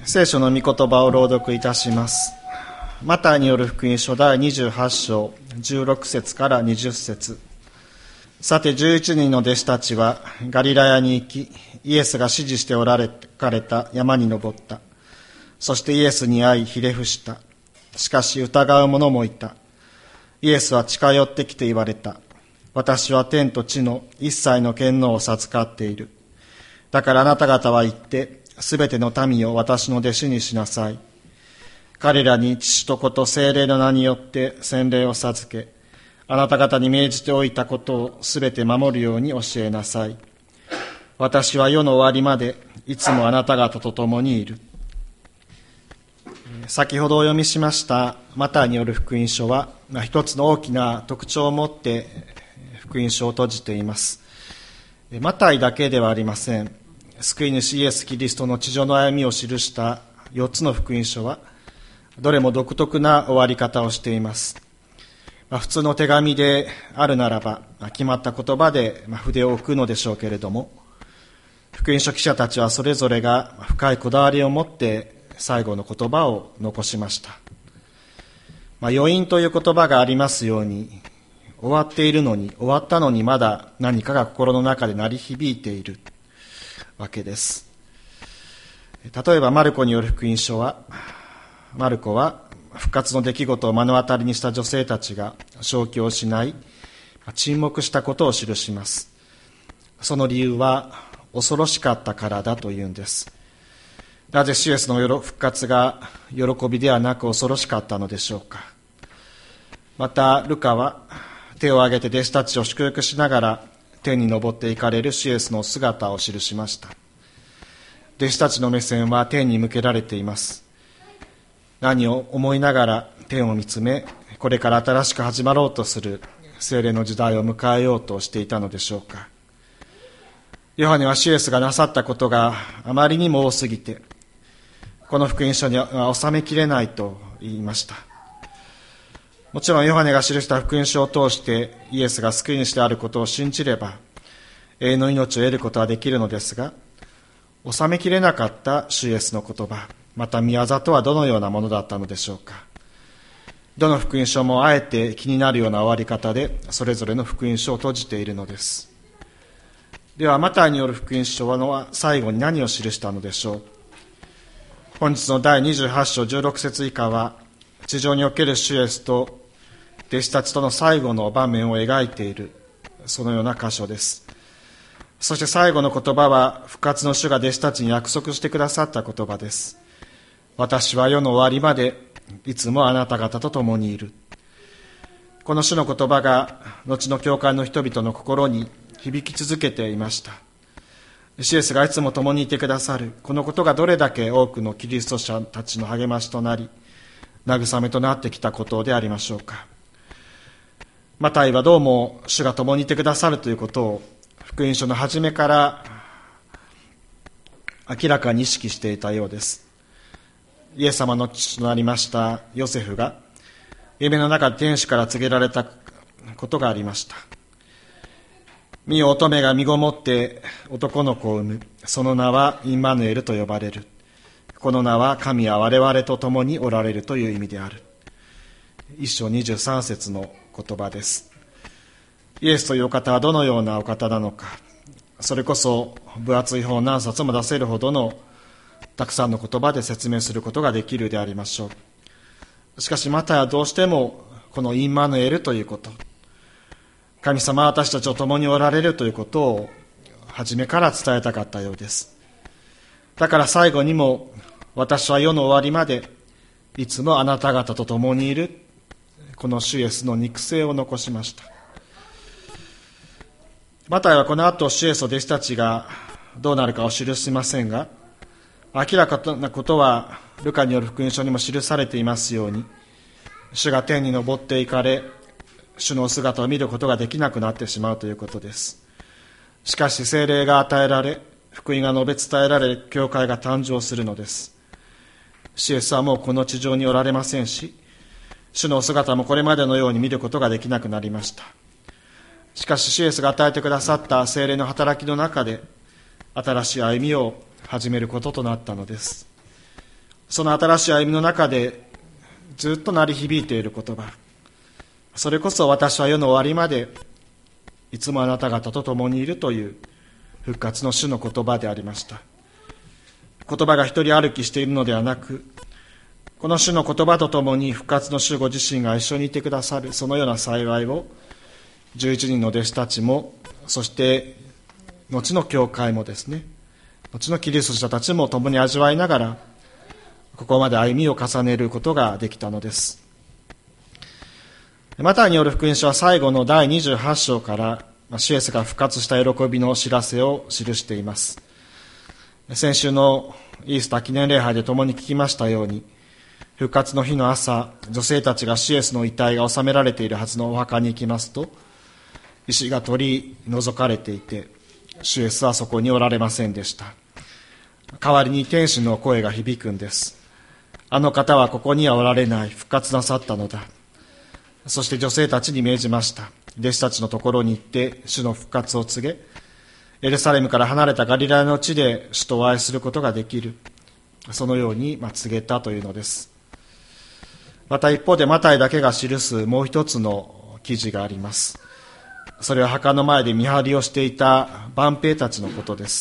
聖書の御言葉を朗読いたします。マタイによる福音書第28章16節から20節。さて11人の弟子たちはガリラヤに行き、イエスが指示しておられた山に登った。そしてイエスに会いひれ伏した。しかし疑う者もいた。イエスは近寄ってきて言われた。私は天と地の一切の権能を授かっている。だからあなた方は行ってすべての民を私の弟子にしなさい。彼らに父と子と聖霊の名によって洗礼を授け、あなた方に命じておいたことをすべて守るように教えなさい。私は世の終わりまでいつもあなた方と共にいる。先ほどお読みしましたマタイによる福音書は一つの大きな特徴を持って福音書を閉じています。マタイだけではありません。救い主イエス・キリストの地上の歩みを記した4つの福音書はどれも独特な終わり方をしています。普通の手紙であるならば決まった言葉で筆を置くのでしょうけれども、福音書記者たちはそれぞれが深いこだわりを持って最後の言葉を残しました。余韻という言葉がありますように、終わっているのに、終わったのにまだ何かが心の中で鳴り響いているわけです。例えばマルコによる福音書は、マルコは復活の出来事を目の当たりにした女性たちが正気を失い沈黙したことを記します。その理由は恐ろしかったからだというんです。なぜ主イエスの復活が喜びではなく恐ろしかったのでしょうか。またルカは手を挙げて弟子たちを祝福しながら天に昇っていかれる主イエスの姿を記しました。弟子たちの目線は天に向けられています。何を思いながら天を見つめ、これから新しく始まろうとする聖霊の時代を迎えようとしていたのでしょうか。ヨハネは主イエスがなさったことがあまりにも多すぎて、この福音書には収めきれないと言いました。もちろんヨハネが記した福音書を通してイエスが救い主であることを信じれば永遠の命を得ることはできるのですが、収めきれなかった主イエスの言葉、また御業とはどのようなものだったのでしょうか。どの福音書もあえて気になるような終わり方でそれぞれの福音書を閉じているのです。ではマタイによる福音書は最後に何を記したのでしょう。本日の第28章16節以下は地上における主イエスと弟子たちとの最後の場面を描いている、そのような箇所です。そして最後の言葉は復活の主が弟子たちに約束してくださった言葉です。私は世の終わりまでいつもあなた方と共にいる。この主の言葉が後の教会の人々の心に響き続けていました。主イエスがいつも共にいてくださる、このことがどれだけ多くのキリスト者たちの励ましとなり慰めとなってきたことでありましょうか。マタイはどうも主が共にいてくださるということを福音書の初めから明らかに意識していたようです。イエス様の父となりましたヨセフが夢の中で天使から告げられたことがありました。見よ、乙女が身ごもって男の子を産む。その名はインマヌエルと呼ばれる。この名は神は我々と共におられるという意味である。1章23節の言葉です。イエスというお方はどのようなお方なのか、それこそ分厚い本何冊も出せるほどのたくさんの言葉で説明することができるでありましょう。しかしマタイはどうしてもこのインマヌエルということ、神様は私たちと共におられるということを初めから伝えたかったようです。だから最後にも私は世の終わりまでいつもあなた方と共にいる、この主イエスの肉声を残しました。マタイはこの後主イエスと弟子たちがどうなるかを記しませんが、明らかなことはルカによる福音書にも記されていますように、主が天に昇っていかれ主の姿を見ることができなくなってしまうということです。しかし聖霊が与えられ、福音が述べ伝えられ、教会が誕生するのです。主イエスはもうこの地上におられませんし、主の姿もこれまでのように見ることができなくなりました。しかし主イエスが与えてくださった聖霊の働きの中で新しい歩みを始めることとなったのです。 その新しい歩みの中でずっと鳴り響いている言葉、それこそ私は世の終わりまでいつもあなた方と共にいるという復活の主の言葉でありました。言葉が一人歩きしているのではなく、この主の言葉とともに復活の主ご自身が一緒にいてくださる、そのような幸いを11人の弟子たちも、そして後の教会もですね、後のキリスト者たちも共に味わいながら、ここまで歩みを重ねることができたのです。マタイによる福音書は最後の第28章から主イエスが復活した喜びの知らせを記しています。先週のイースター記念礼拝で共に聞きましたように、復活の日の朝、女性たちが主イエスの遺体が納められているはずのお墓に行きますと、石が取り除かれていて、主イエスはそこにおられませんでした。代わりに天使の声が響くんです。あの方はここにはおられない、復活なさったのだ。そして女性たちに命じました。弟子たちのところに行って主の復活を告げ、エルサレムから離れたガリラヤの地で主とお会いすることができる。そのように告げたというのです。また一方でマタイだけが記すもう一つの記事があります。それは墓の前で見張りをしていた万兵たちのことです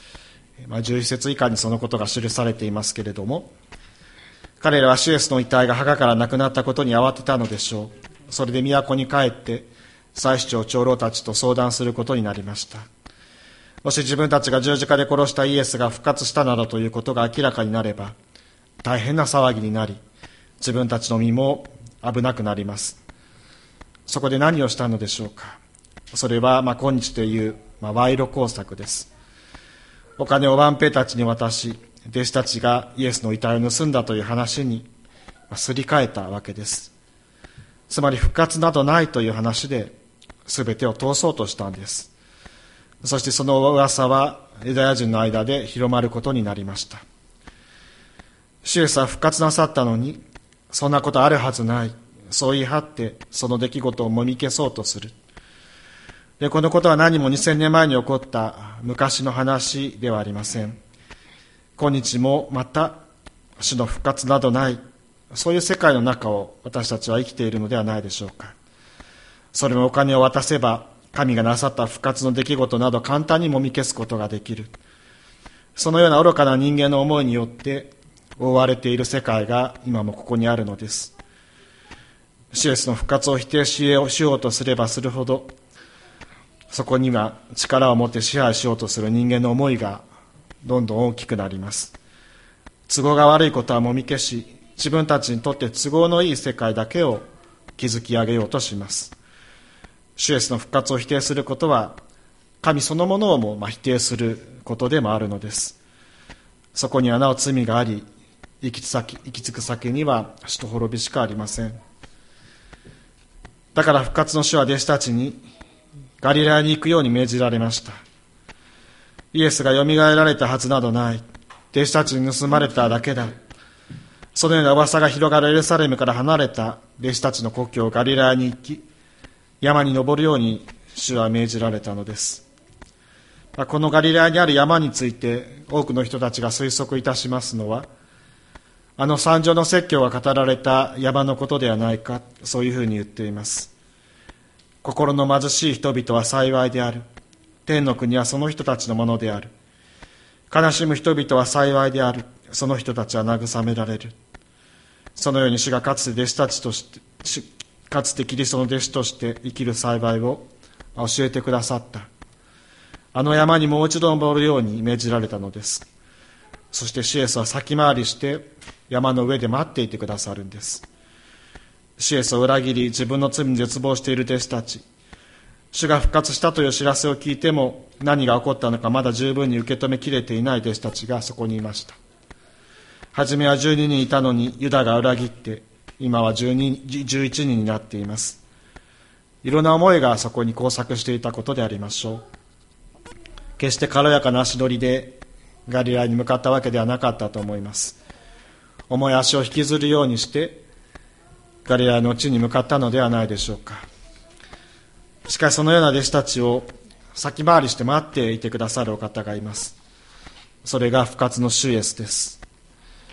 。11節以下にそのことが記されていますけれども、彼らは主イエスの遺体が墓からなくなったことに慌てたのでしょう。それで都に帰って祭司長長老たちと相談することになりました。もし自分たちが十字架で殺したイエスが復活したなどということが明らかになれば、大変な騒ぎになり、自分たちの身も危なくなります。そこで何をしたのでしょうか。それは今日という賄賂工作です。お金を万兵たちに渡し、弟子たちがイエスの遺体を盗んだという話にすり替えたわけです。つまり復活などないという話で全てを通そうとしたんです。そしてその噂はユダヤ人の間で広まることになりました。主イエスは復活なさったのに、そんなことあるはずない、そう言い張ってその出来事をもみ消そうとする。で、このことは何も2000年前に起こった昔の話ではありません。今日もまた主の復活などない、そういう世界の中を私たちは生きているのではないでしょうか。それもお金を渡せば神がなさった復活の出来事など簡単にもみ消すことができる。そのような愚かな人間の思いによって覆われている世界が今もここにあるのです。主イエスの復活を否定しようとすればするほど、そこには力を持って支配しようとする人間の思いがどんどん大きくなります。都合が悪いことはもみ消し、自分たちにとって都合のいい世界だけを築き上げようとします。主イエスの復活を否定することは、神そのものをも否定することでもあるのです。そこにはなお罪があり、行き着く先には死と滅びしかありません。だから復活の主は弟子たちにガリラヤに行くように命じられました。イエスがよみがえられたはずなどない。弟子たちに盗まれただけだ。そのような噂が広がるエルサレムから離れた弟子たちの故郷ガリラヤに行き、山に登るように主は命じられたのです。このガリラヤにある山について多くの人たちが推測いたしますのは、あの三条の説教が語られた山のことではないか、そういうふうに言っています。心の貧しい人々は幸いである。天の国はその人たちのものである。悲しむ人々は幸いである。その人たちは慰められる。そのように主がかつてキリストの弟子として生きる幸いを教えてくださった。あの山にもう一度登るように命じられたのです。そして主イエスは先回りして山の上で待っていてくださるんです。主イエスを裏切り自分の罪に絶望している弟子たち、主が復活したという知らせを聞いても何が起こったのかまだ十分に受け止めきれていない弟子たちがそこにいました。はじめは12人いたのにユダが裏切って今は11人になっています。いろんな思いがそこに交錯していたことでありましょう。決して軽やかな足取りでガリラヤに向かったわけではなかったと思います。重い足を引きずるようにしてガリラヤの地に向かったのではないでしょうか。しかしそのような弟子たちを先回りして待っていてくださるお方がいます。それが復活の主イエスです。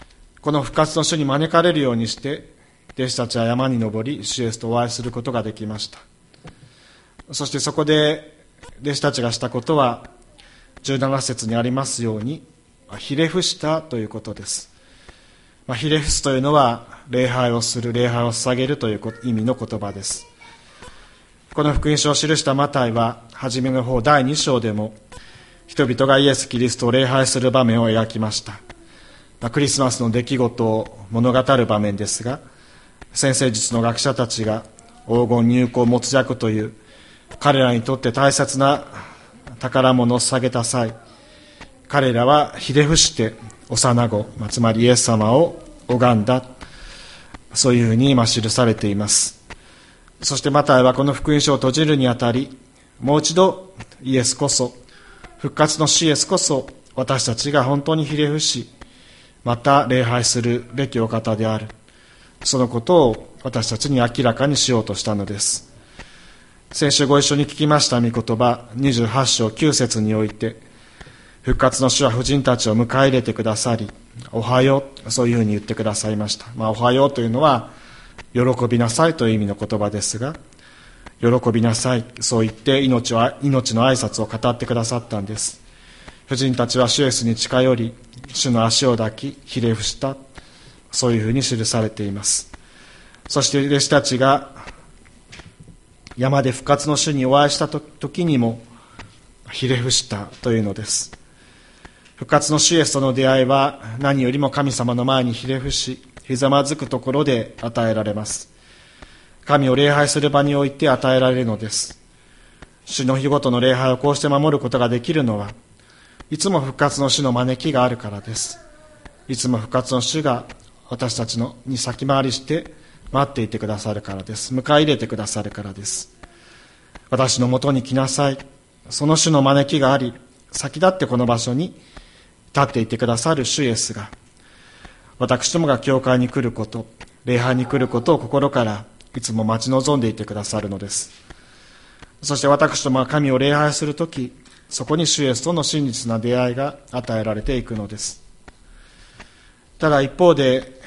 この復活の主に招かれるようにして、弟子たちは山に登り、主イエスとお会いすることができました。そしてそこで弟子たちがしたことは、17節にありますように、ひれ伏したということです。ひれ伏すというのは、礼拝をする、礼拝を捧げるという意味の言葉です。この福音書を記したマタイは、初めの方第2章でも、人々がイエス・キリストを礼拝する場面を描きました。クリスマスの出来事を物語る場面ですが、先生術の学者たちが黄金入香没薬という彼らにとって大切な宝物を捧げた際、彼らはひれ伏して幼子、つまりイエス様を拝んだ、そういうふうに記されています。そしてマタイはこの福音書を閉じるにあたり、もう一度イエスこそ、復活の主イエスこそ、私たちが本当にひれ伏し、また礼拝するべきお方である、そのことを私たちに明らかにしようとしたのです。先週ご一緒に聞きました御言葉28章9節において、復活の主は婦人たちを迎え入れてくださり、おはよう、そういうふうに言ってくださいました。おはようというのは喜びなさいという意味の言葉ですが、喜びなさい、そう言って命の挨拶を語ってくださったんです。婦人たちは主イエスに近寄り、主の足を抱きひれ伏した、そういうふうに記されています。そして弟子たちが山で復活の主にお会いした時にもひれ伏したというのです。復活の主イエスとの出会いは何よりも神様の前にひれ伏し、ひざまずくところで与えられます。神を礼拝する場において与えられるのです。主の日ごとの礼拝をこうして守ることができるのは、いつも復活の主の招きがあるからです。いつも復活の主が私たちに先回りして待っていてくださるからです。迎え入れてくださるからです。私のもとに来なさい。その主の招きがあり、先立ってこの場所に立っていてくださる主イエスが、私どもが教会に来ること、礼拝に来ることを心からいつも待ち望んでいてくださるのです。そして私どもが神を礼拝するとき、そこに主イエスとの真実な出会いが与えられていくのです。ただ一方で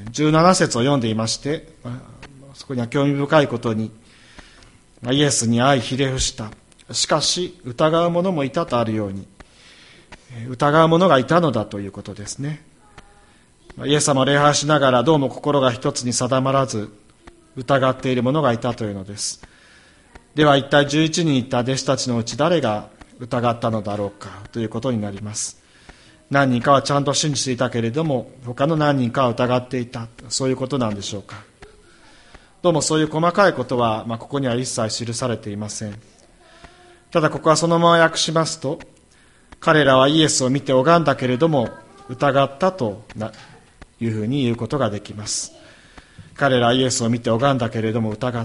17節を読んでいまして、そこには興味深いことに、イエスに会いひれ伏した、しかし疑う者もいたとあるように、疑う者がいたのだということですね。イエス様を礼拝しながらどうも心が一つに定まらず疑っている者がいたというのです。では一体11人いた弟子たちのうち誰が疑ったのだろうかということになります。何人かはちゃんと信じていたけれども、他の何人かは疑っていた、そういうことなんでしょうか。どうもそういう細かいことは、ここには一切記されていません。ただここはそのまま訳しますと、彼らはイエスを見て拝んだけれども疑ったというふうに言うことができます。彼らはイエスを見て拝んだけれども疑った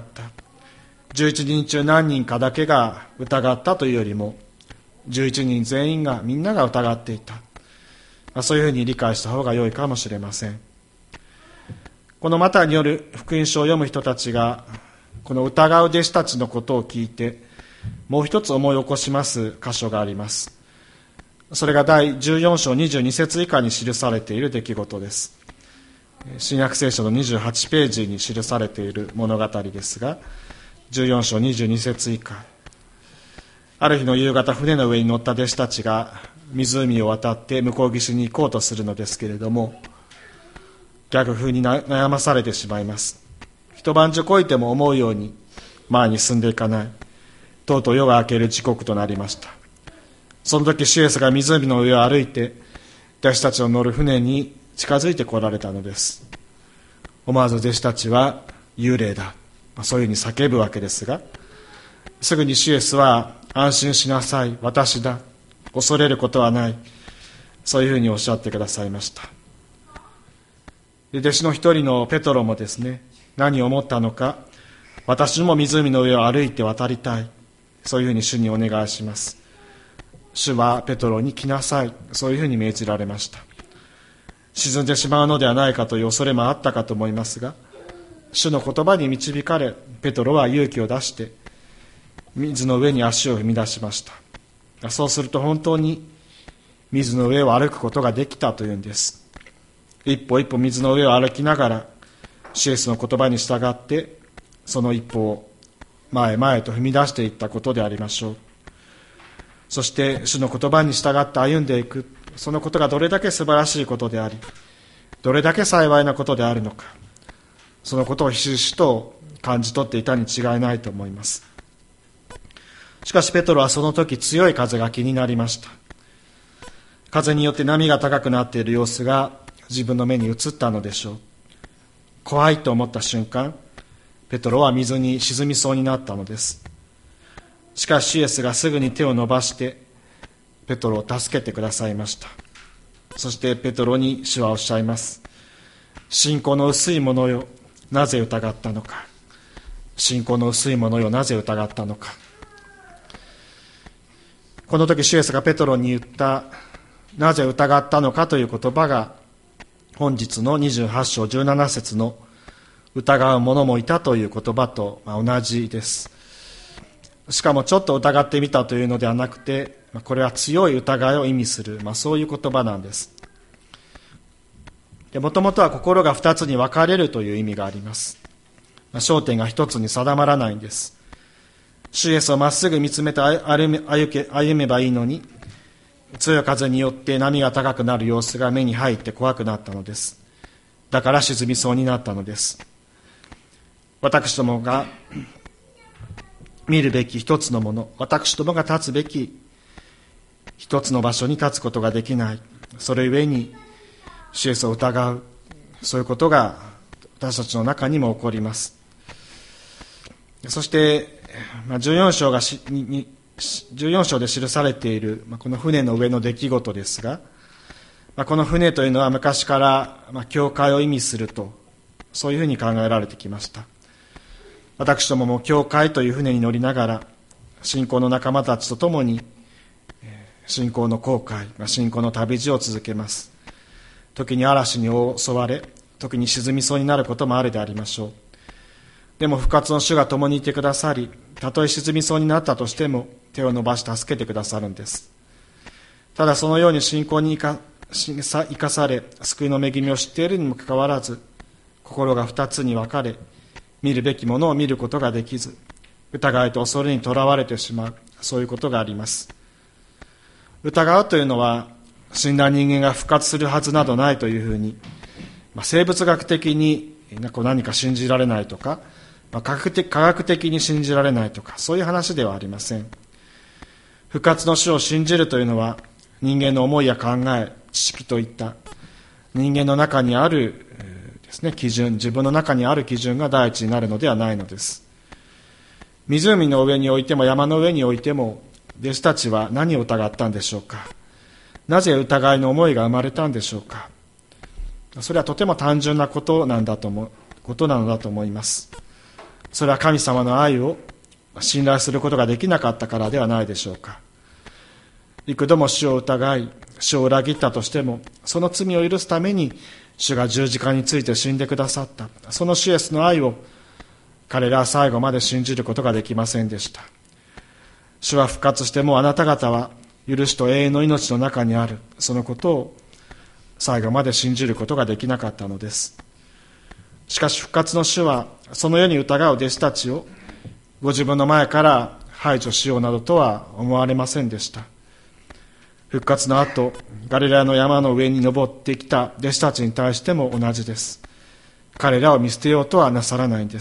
。11人中何人かだけが疑ったというよりも、11人全員がみんなが疑っていた、そういうふうに理解した方が良いかもしれません。このマタイによる福音書を読む人たちがこの疑う弟子たちのことを聞いてもう一つ思い起こします箇所があります。それが第14章22節以下に記されている出来事です。新約聖書の28ページに記されている物語ですが、14章22節以下、ある日の夕方、船の上に乗った弟子たちが湖を渡って向こう岸に行こうとするのですけれども、逆風に悩まされてしまいます。一晩中こいても思うように前に進んでいかない。とうとう夜が明ける時刻となりました。その時主イエスが湖の上を歩いて弟子たちの乗る船に近づいてこられたのです。思わず弟子たちは幽霊だ、そういうふうに叫ぶわけですが、すぐに主イエスは安心しなさい、私だ、恐れることはない、そういうふうにおっしゃってくださいました。で弟子の一人のペトロもですね、何を思ったのか、私も湖の上を歩いて渡りたい、そういうふうに主にお願いします。主はペトロに来なさい、そういうふうに命じられました。沈んでしまうのではないかという恐れもあったかと思いますが、主の言葉に導かれ、ペトロは勇気を出して水の上に足を踏み出しました。そうすると本当に水の上を歩くことができたというんです。 一歩一歩水の上を歩きながら主イエスの言葉に従ってその一歩を前へ前へと踏み出していったことでありましょう。そして主の言葉に従って歩んでいく、そのことがどれだけ素晴らしいことであり、どれだけ幸いなことであるのか、そのことをひしひしと感じ取っていたに違いないと思います。しかしペトロはその時強い風が気になりました。風によって波が高くなっている様子が自分の目に映ったのでしょう。怖いと思った瞬間、ペトロは水に沈みそうになったのです。しかし主イエスがすぐに手を伸ばしてペトロを助けてくださいました。そしてペトロに主はおっしゃいます。信仰の薄い者よ、なぜ疑ったのか。信仰の薄い者よ、なぜ疑ったのか。この時主イエスがペトロに言ったなぜ疑ったのかという言葉が本日の28章17節の疑う者もいたという言葉と同じです。しかもちょっと疑ってみたというのではなくて、これは強い疑いを意味する、そういう言葉なんです。もともとは心が二つに分かれるという意味があります。焦点が一つに定まらないんです。主イエスをまっすぐ見つめて歩めばいいのに、強い風によって波が高くなる様子が目に入って怖くなったのです。だから沈みそうになったのです。私どもが見るべき一つのもの、私どもが立つべき一つの場所に立つことができない。それゆえに主イエスを疑う、そういうことが私たちの中にも起こります。そして14章で記されているこの船の上の出来事ですが、この船というのは昔から教会を意味すると、そういうふうに考えられてきました。私どもも教会という船に乗りながら信仰の仲間たちと共に信仰の航海、信仰の旅路を続けます。時に嵐に襲われ、時に沈みそうになることもあるでありましょう。でも復活の主が共にいてくださり、たとえ沈みそうになったとしても手を伸ばして助けてくださるんです。ただそのように信仰に生かされ救いの恵みを知っているにもかかわらず、心が二つに分かれ、見るべきものを見ることができず、疑いと恐れにとらわれてしまう、そういうことがあります。疑うというのは死んだ人間が復活するはずなどないというふうに、生物学的に何か信じられないとか、科学的に信じられないとか、そういう話ではありません。復活の主を信じるというのは人間の思いや考え、知識といった人間の中にあるですね、基準、自分の中にある基準が第一になるのではないのです。湖の上においても山の上においても弟子たちは何を疑ったんでしょうか。なぜ疑いの思いが生まれたんでしょうか。それはとても単純なことなのだと思います。それは神様の愛を信頼することができなかったからではないでしょうか。幾度も主を疑い、主を裏切ったとしても、その罪を許すために主が十字架について死んでくださった。その主イエスの愛を彼らは最後まで信じることができませんでした。主は復活してもあなた方は許しと永遠の命の中にある、そのことを最後まで信じることができなかったのです。しかし復活の主はその世に疑う弟子たちをご自分の前から排除しようなどとは思われませんでした。復活の後、ガリラヤの山の上に登ってきた弟子たちに対しても同じです。彼らを見捨てようとはなさらないんです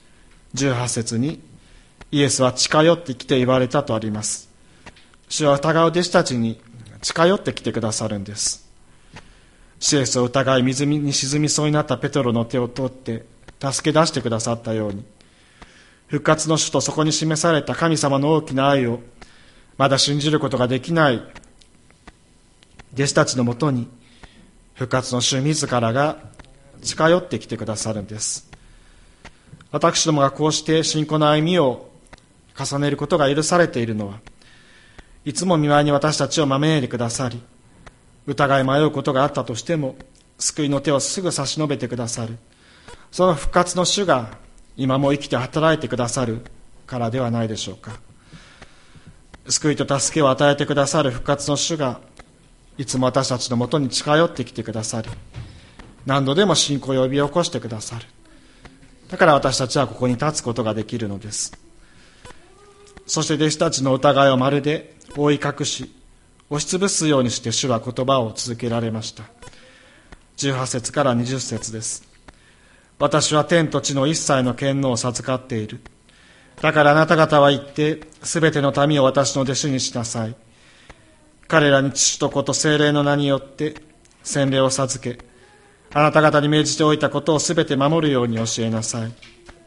。18節にイエスは近寄ってきて言われたとあります。主は疑う弟子たちに近寄ってきてくださるんです。主イエスを疑い水に沈みそうになったペトロの手を取って助け出してくださったように、復活の主とそこに示された神様の大きな愛をまだ信じることができない弟子たちのもとに復活の主自らが近寄ってきてくださるんです。私どもがこうして信仰の歩みを重ねることが許されているのは、いつも御前に私たちを招いてくださり、疑い迷うことがあったとしても救いの手をすぐ差し伸べてくださる、その復活の主が今も生きて働いてくださるからではないでしょうか。救いと助けを与えてくださる復活の主がいつも私たちのもとに近寄ってきてくださり、 何度でも信仰を呼び起こしてくださる。だから私たちはここに立つことができるのです。そして弟子たちの疑いをまるで覆い隠し、押しつぶすようにして主は言葉を続けられました。18節から20節です。私は天と地の一切の権能を授かっている。だからあなた方は言って、すべての民を私の弟子にしなさい。彼らに父と子と聖霊の名によって洗礼を授け、あなた方に命じておいたことをすべて守るように教えなさい。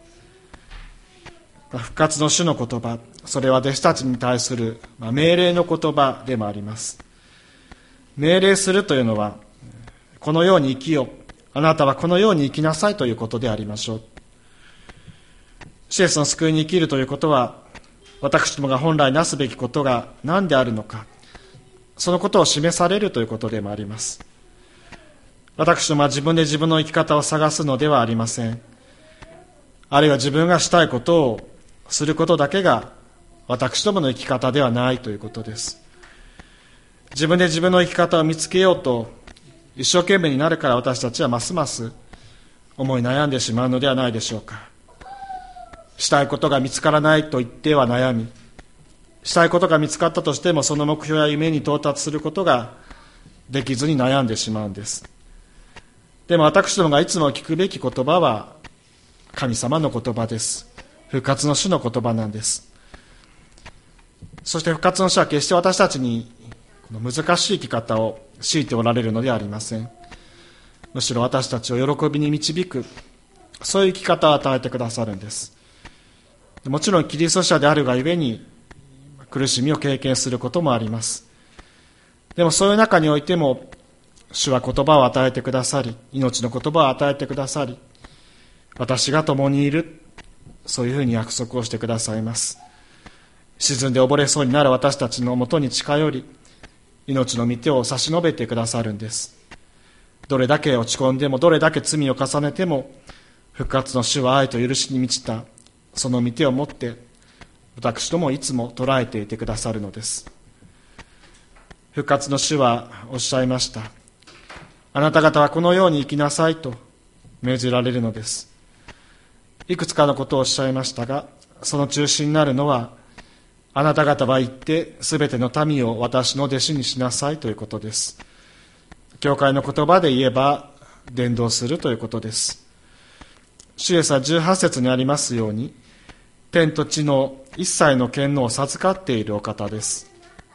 復活の主の言葉、それは弟子たちに対する命令の言葉でもあります。命令するというのは、このように生きよう、あなたはこのように生きなさいということでありましょう。シエスの救いに生きるということは、私どもが本来なすべきことが何であるのか、そのことを示されるということでもあります。私どもは自分で自分の生き方を探すのではありません。あるいは自分がしたいことをすることだけが私どもの生き方ではないということです。自分で自分の生き方を見つけようと一生懸命になるから、私たちはますます思い悩んでしまうのではないでしょうか。したいことが見つからないと言っては悩み、したいことが見つかったとしてもその目標や夢に到達することができずに悩んでしまうんです。でも私どもがいつも聞くべき言葉は神様の言葉です。復活の主の言葉なんです。そして復活の主は決して私たちにこの難しい生き方を強いておられるのではありません。むしろ私たちを喜びに導く、そういう生き方を与えてくださるんです。もちろんキリスト者であるがゆえに苦しみを経験することもあります。でもそういう中においても主は言葉を与えてくださり、命の言葉を与えてくださり、私が共にいる、そういうふうに約束をしてくださいます。沈んで溺れそうになる私たちのもとに近寄り、命の御手を差し伸べてくださるんです。どれだけ落ち込んでも、どれだけ罪を重ねても、復活の主は愛と許しに満ちたその御手を持って私どもいつも捉えていてくださるのです。復活の主はおっしゃいました。あなた方はこのように生きなさいと命じられるのです。いくつかのことをおっしゃいましたが、その中心になるのは、あなた方は行ってすべての民を私の弟子にしなさいということです。教会の言葉で言えば伝道するということです。主イエスは18節にありますように、天と地の一切の権能を授かっているお方です。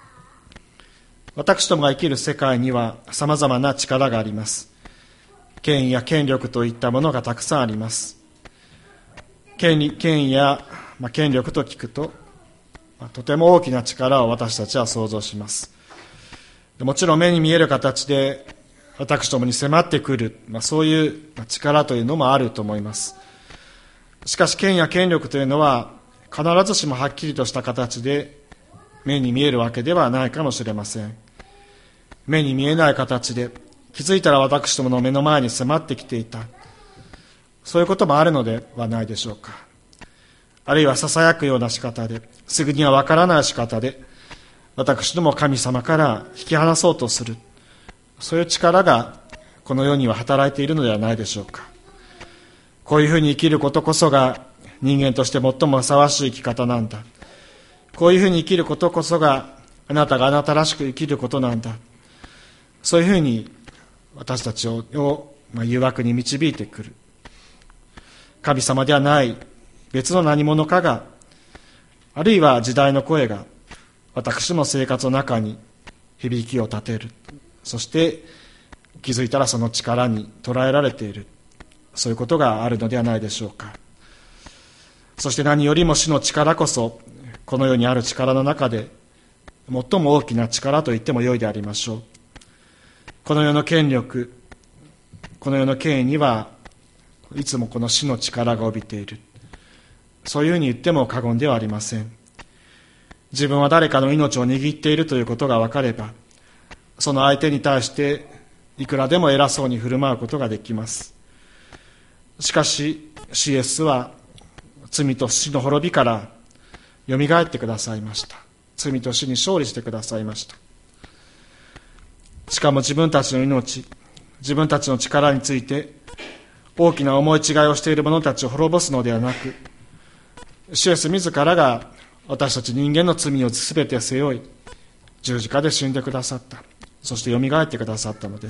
私どもが生きる世界にはさまざまな力があります。権威や権力といったものがたくさんあります。権威や、権力と聞くと、とても大きな力を私たちは想像します。もちろん目に見える形で私どもに迫ってくる、そういう力というのもあると思います。しかし権威や権力というのは必ずしもはっきりとした形で目に見えるわけではないかもしれません。目に見えない形で気づいたら私どもの目の前に迫ってきていた、そういうこともあるのではないでしょうか。あるいはささやくような仕方で、すぐにはわからない仕方で私ども神様から引き離そうとする、そういう力がこの世には働いているのではないでしょうか。こういうふうに生きることこそが人間として最もふさわしい生き方なんだ。こういうふうに生きることこそがあなたがあなたらしく生きることなんだ。そういうふうに私たちを誘惑に導いてくる。神様ではない別の何者かが、あるいは時代の声が私の生活の中に響きを立てる。そして気づいたらその力に捉えられている。そういうことがあるのではないでしょうか。そして何よりも主の力こそ、この世にある力の中で最も大きな力と言ってもよいでありましょう。この世の権力、この世の権威にはいつもこの死の力が帯びている。そういうふうに言っても過言ではありません。自分は誰かの命を握っているということが分かれば、その相手に対していくらでも偉そうに振る舞うことができます。しかし主イエスは罪と死の滅びからよみがえってくださいました。罪と死に勝利してくださいました。しかも自分たちの命、 自分たちの力について大きな思い違いをしている者たちを滅ぼすのではなく、主イエス自らが私たち人間の罪をすべて背負い、十字架で死んでくださった。そしてよみがえってくださったのです。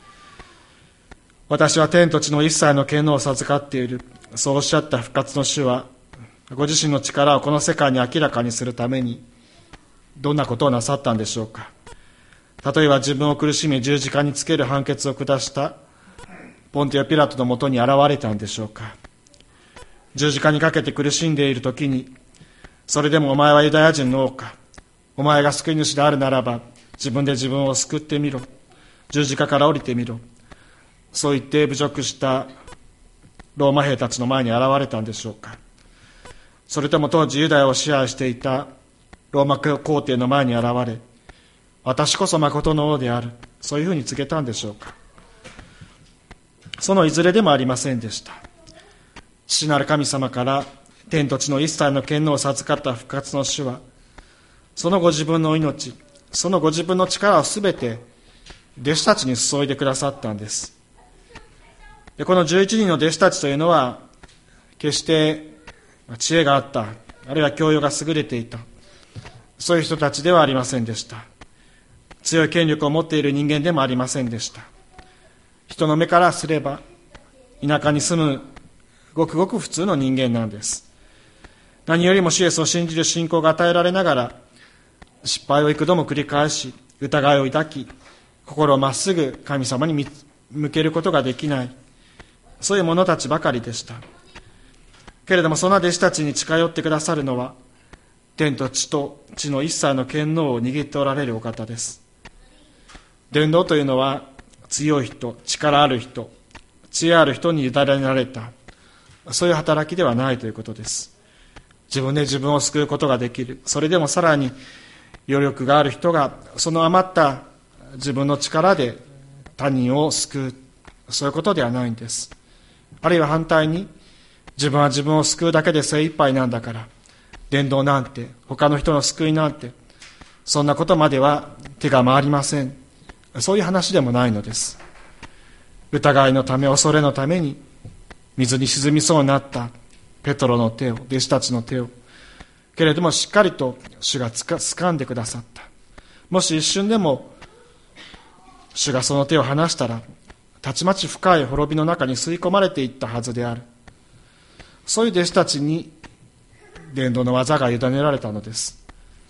私は天と地の一切の権能を授かっている、そうおっしゃった復活の主は、ご自身の力をこの世界に明らかにするためにどんなことをなさったんでしょうか。例えば自分を苦しみ十字架につける判決を下したポンティオ・ピラトのもとに現れたんでしょうか。十字架にかけて苦しんでいる時に、それでもお前はユダヤ人の王か、お前が救い主であるならば自分で自分を救ってみろ、十字架から降りてみろ、そう言って侮辱したローマ兵たちの前に現れたんでしょうか。それとも当時ユダヤを支配していたローマ皇帝の前に現れ、私こそ誠の王である、そういうふうに告げたんでしょうか。そのいずれでもありませんでした。父なる神様から天と地の一切の権能を授かった復活の主は、そのご自分の命、そのご自分の力をすべて弟子たちに注いでくださったんです。でこの11人の弟子たちというのは、決して知恵があった、あるいは教養が優れていた、そういう人たちではありませんでした。強い権力を持っている人間でもありませんでした。人の目からすれば田舎に住むごくごく普通の人間なんです。何よりも主イエスを信じる信仰が与えられながら、失敗を幾度も繰り返し、疑いを抱き、心をまっすぐ神様に向けることができない、そういう者たちばかりでした。けれどもその弟子たちに近寄ってくださるのは、天と地と地の一切の権能を握っておられるお方です。伝道というのは、強い人、力ある人、知恵ある人に委ねられた、そういう働きではないということです。自分で自分を救うことができる、それでもさらに余力がある人がその余った自分の力で他人を救う、そういうことではないんです。あるいは反対に、自分は自分を救うだけで精一杯なんだから、伝道なんて、他の人の救いなんて、そんなことまでは手が回りません、そういう話でもないのです。疑いのため、恐れのために水に沈みそうになったペトロの手を、弟子たちの手を、けれどもしっかりと主が掴んでくださった。もし一瞬でも主がその手を離したら、たちまち深い滅びの中に吸い込まれていったはずである。そういう弟子たちに伝道の技が委ねられたのです。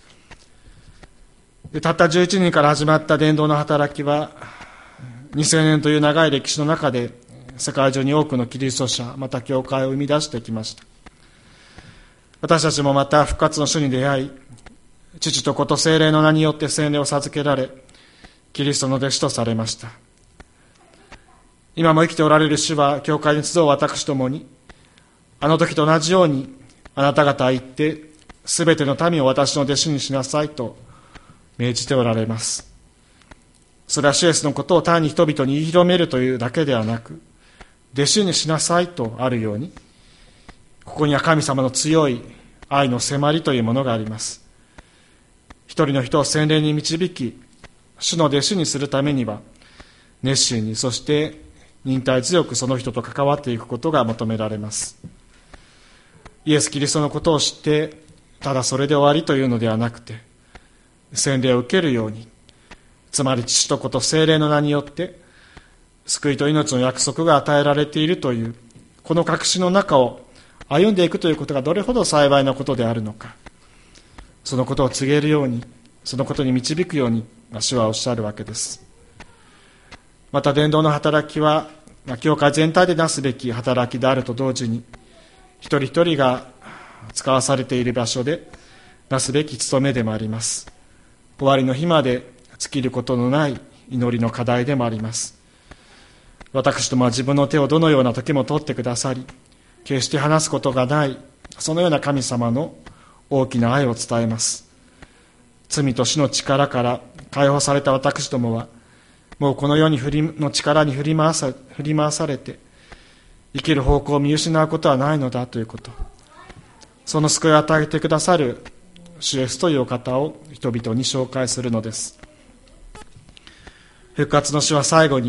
たった11人から始まった伝道の働きは、2000年という長い歴史の中で世界中に多くのキリスト者、また教会を生み出してきました。私たちもまた復活の主に出会い、父と子と聖霊の名によって洗礼を授けられ、キリストの弟子とされました。今も生きておられる主は、教会に集う私どもに、あの時と同じように、あなた方は行って、すべての民を私の弟子にしなさいと命じておられます。それは主イエスのことを単に人々に言い広めるというだけではなく、弟子にしなさいとあるように、ここには神様の強い愛の迫りというものがあります。一人の人を洗礼に導き、主の弟子にするためには、熱心に、そして忍耐強くその人と関わっていくことが求められます。イエス・キリストのことを知って、ただそれで終わりというのではなくて、洗礼を受けるように、つまり父と子と聖霊の名によって、救いと命の約束が与えられているという、この確信の中を歩んでいくということがどれほど幸いなことであるのか、そのことを告げるように、そのことに導くように、主はおっしゃるわけです。また伝道の働きは、教会全体でなすべき働きであると同時に、一人一人が使わされている場所でなすべき務めでもあります。終わりの日まで尽きることのない祈りの課題でもあります。私どもは自分の手をどのような時も取ってくださり、決して離すことがない、そのような神様の大きな愛を伝えます。罪と死の力から解放された私どもは、もうこの世の力に振り回されて、生きる方向を見失うことはないのだということ、その救いを与えてくださる主イエスというお方を人々に紹介するのです。復活の主は最後に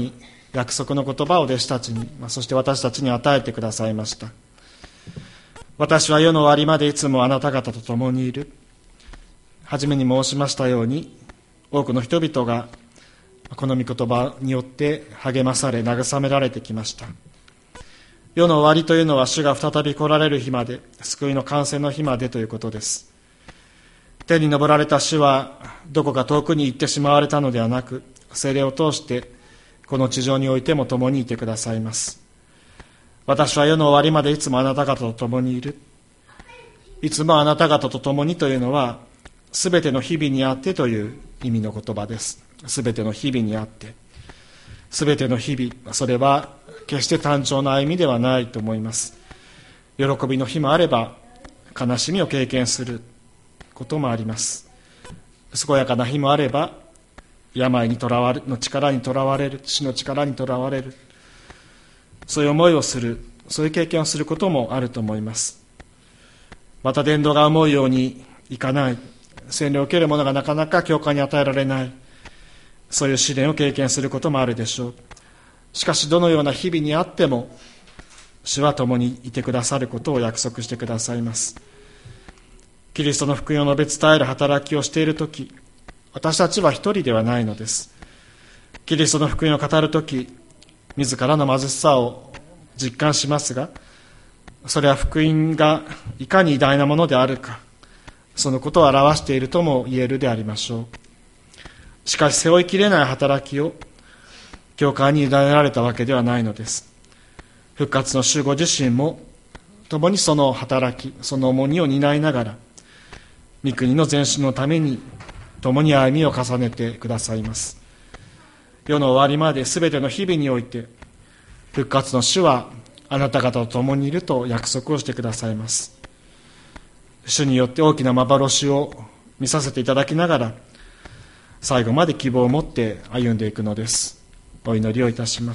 約束の言葉を弟子たちに、そして私たちに与えてくださいました。私は世の終わりまでいつもあなた方と共にいる。初めに申しましたように、多くの人々がこの御言葉によって励まされ慰められてきました。世の終わりというのは主が再び来られる日まで、救いの完成の日までということです。天に昇られた主はどこか遠くに行ってしまわれたのではなく、聖霊を通してこの地上においても共にいてくださいます。私は世の終わりまでいつもあなた方と共にいる。いつもあなた方と共にというのは、すべての日々にあってという意味の言葉です。すべての日々にあって、すべての日々、それは決して単調な歩みではないと思います。喜びの日もあれば、悲しみを経験することもあります。健やかな日もあれば、病の力にとらわれる、死の力にとらわれる、そういう思いをする、そういう経験をすることもあると思います。また伝道が思うようにいかない、洗礼を受ける者がなかなか教会に与えられない、そういう試練を経験することもあるでしょう。しかしどのような日々にあっても、主は共にいてくださることを約束してくださいます。キリストの福音を述べ伝える働きをしているとき、私たちは一人ではないのです。キリストの福音を語るとき、自らの貧しさを実感しますが、それは福音がいかに偉大なものであるか、そのことを表しているとも言えるでありましょう。しかし背負いきれない働きを教会に委ねられたわけではないのです。復活の主ご自身も共にその働き、その重荷を担いながら、御国の前進のために共に歩みを重ねてくださいます。世の終わりまで全ての日々において、復活の主はあなた方と共にいると約束をしてくださいます。主によって大きな幻を見させていただきながら、最後まで希望を持って歩んでいくのです。お祈りをいたします。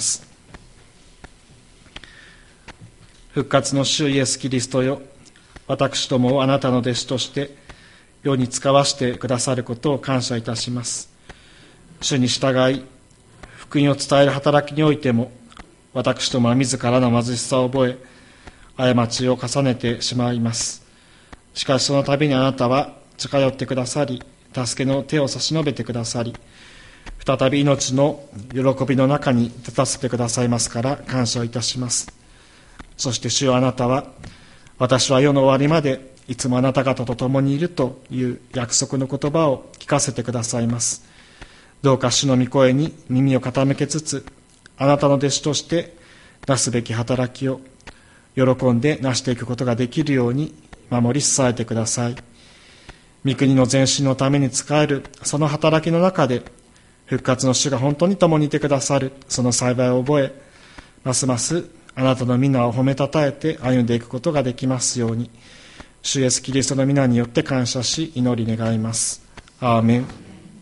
復活の主イエスキリストよ、私どもをあなたの弟子として世に使わしてくださることを感謝いたします。主に従い、福音を伝える働きにおいても、私どもは自らの貧しさを覚え、過ちを重ねてしまいます。しかしその度にあなたは近寄ってくださり、助けの手を差し伸べてくださり、再び命の喜びの中に立たせてくださいますから感謝をいたします。そして主よ、あなたは、私は世の終わりまでいつもあなた方と共にいるという約束の言葉を聞かせてくださいます。どうか主の御声に耳を傾けつつ、あなたの弟子としてなすべき働きを喜んでなしていくことができるように守り支えてください。御国の前進のために仕えるその働きの中で、復活の主が本当に共にいてくださるその幸いを覚え、ますますあなたの皆を褒めたたえて歩んでいくことができますように、主イエスキリストの皆によって感謝し祈り願います。アーメン。